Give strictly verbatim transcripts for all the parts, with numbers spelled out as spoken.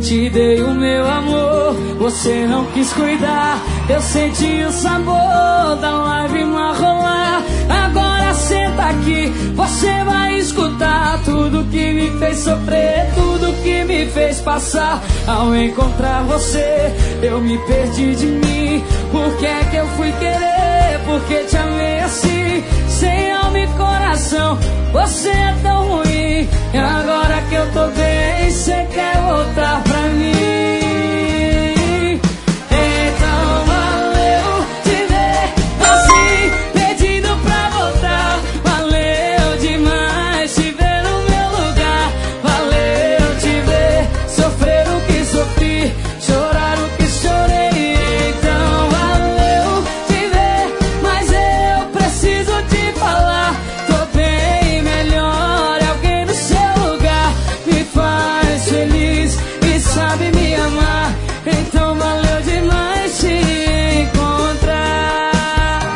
Te dei o meu amor, você não quis cuidar. Eu senti o sabor da lágrima rolar. Agora senta aqui, você vai escutar tudo que me fez sofrer, tudo que me fez passar. Ao encontrar você, eu me perdi de mim. Por que é que eu fui querer? Porque te amei assim, sem alma e coração. Você é tão ruim, e agora que eu tô bem, você quer voltar pra mim. Então valeu te ver assim, pedindo pra voltar. Valeu demais te ver no meu lugar. Valeu te ver sofrer o que sofri, chorar o que chorei. Então valeu te ver, mas eu preciso te falar. Tô bem melhor, alguém no seu lugar me faz feliz e sabe me amar. Então valeu demais te encontrar.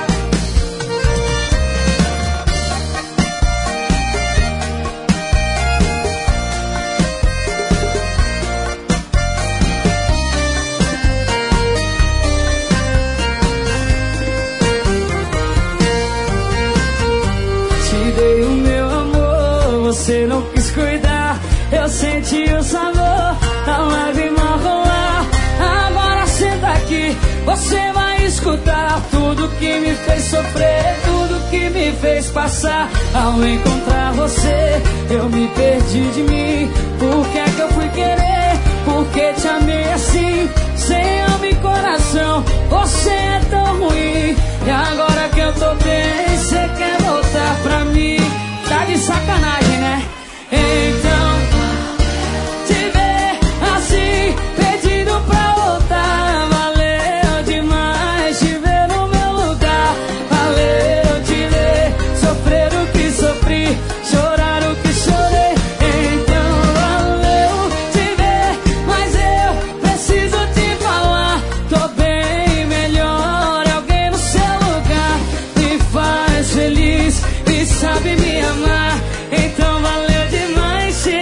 Te dei o meu amor, você não quis cuidar. Eu senti o sabor da lágrima rolar. Agora senta aqui, você vai escutar tudo que me fez sofrer, tudo que me fez passar. Ao encontrar você, eu me perdi de mim. Por que é que eu fui querer? Porque te amei assim, sem alma e coração. Você é tão ruim, e agora que eu tô bem, você quer voltar pra mim. Tá de sacanagem, né? Então te ver assim, pedindo pra voltar. Valeu demais te ver no meu lugar. Valeu te ver sofrer o que sofri, chorar o que chorei. Então valeu te ver, mas eu preciso te falar. Tô bem melhor, alguém no seu lugar me faz feliz e sabe me amar. Então valeu demais te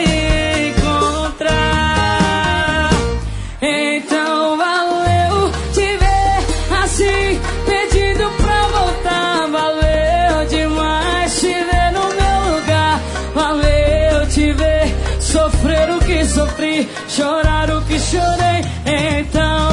encontrar. Então valeu te ver assim, pedindo pra voltar. Valeu demais te ver no meu lugar. Valeu te ver sofrer o que sofri, chorar o que chorei. Então